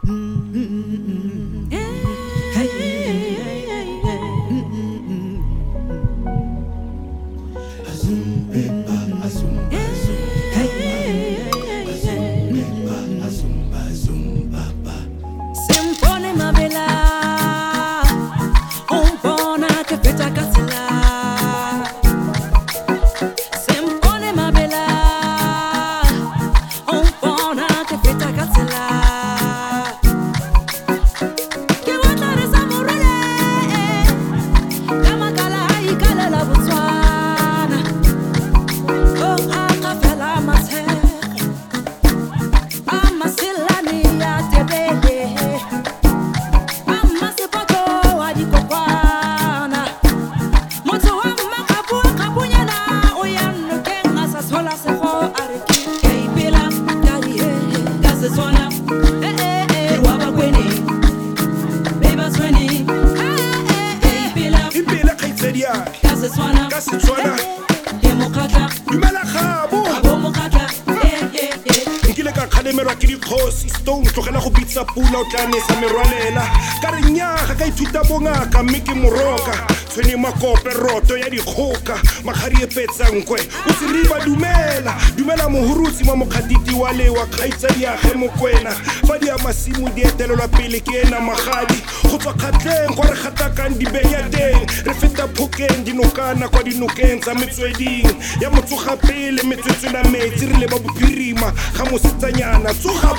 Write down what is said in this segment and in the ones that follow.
Pula o tla nesa merwalela ka re nyaga ka ithuta bongaka mme ke moroka tshwene makope roto ya dikgoka magari e petsankwe o se riba dumela mohurutsi mo mokgaditi wa lewa kgaitsadi ya ge mokwena fa di a masimo di etelelwa pele ke ena magadi go tswa kgatleng go re gatakang dibenya teng re feta phokeng dinokana kwa dinokeng tsa metsweding ya motsoga pele metswetswe la metsi re leba bophirima ga mosetsanyana tsoga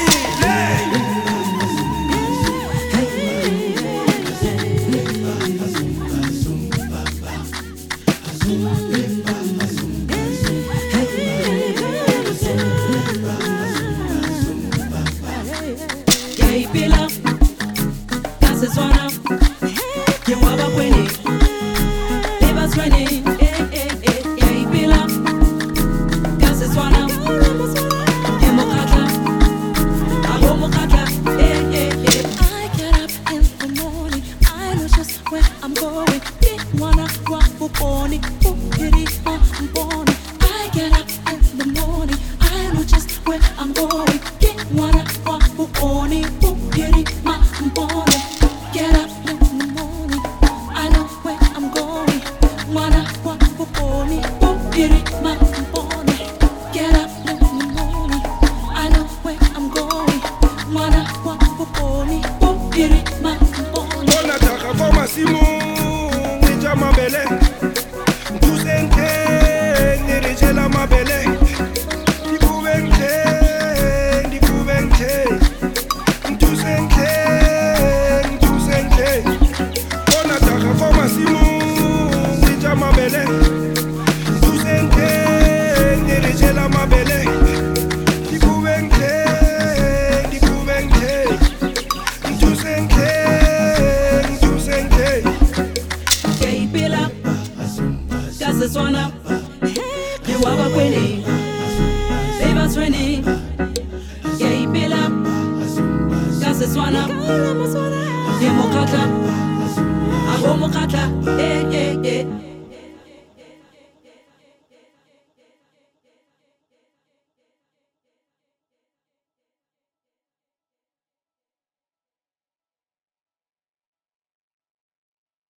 bosele Democrata,